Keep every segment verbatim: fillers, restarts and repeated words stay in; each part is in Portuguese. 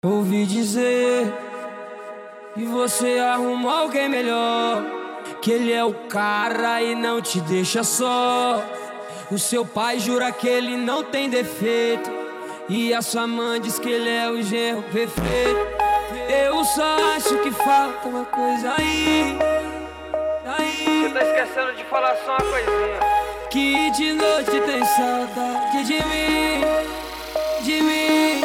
Ouvi dizer que você arrumou alguém melhor, que ele é o cara e não te deixa só. O seu pai jura que ele não tem defeito, e a sua mãe diz que ele é o genro perfeito. Eu só acho que falta uma coisa aí, aí. Você tá esquecendo de falar só uma coisinha. Que de noite tem saudade de mim, de mim.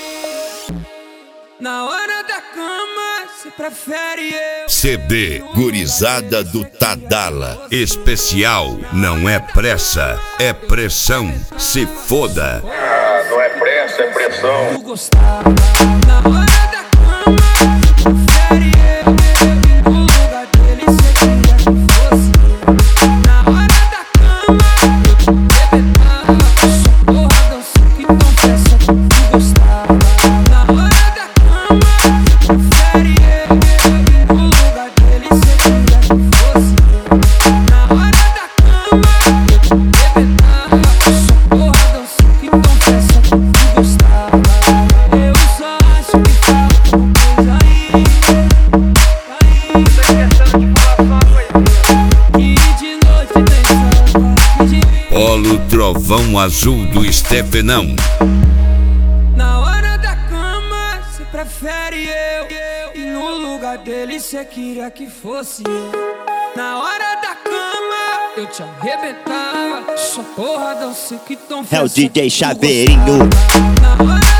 Na hora da cama, você prefere eu. C D Gurizada do Tadala. Especial. Não é pressa, é pressão. Se foda. Ah, não é pressa, é pressão. Tu gostava. Na hora da cama, você prefere eu. No lugar dele, você queria que fosse eu. Na hora da cama, eu te bebetava. Só porra, dança que confessa que tu gostava. Na hora da cama, você prefere eu. No lugar dele, você queria que fosse eu. Na hora da cama, eu te bebetava. Só porra, dança que confessa que tu gostava. Eu só acho que falta uma coisa aí, aí. Você tá esquecendo de falar só uma coisinha. Que de noite tem saudade de mim. Polo Trovão Azul do Estepenão. Na hora da cama, você prefere eu. E no lugar dele, você queria que fosse eu. Na hora da cama, eu te arrebentava. Sua porra, dança que tão É o festa D J que tu Chaveirinho. gostava. Na hora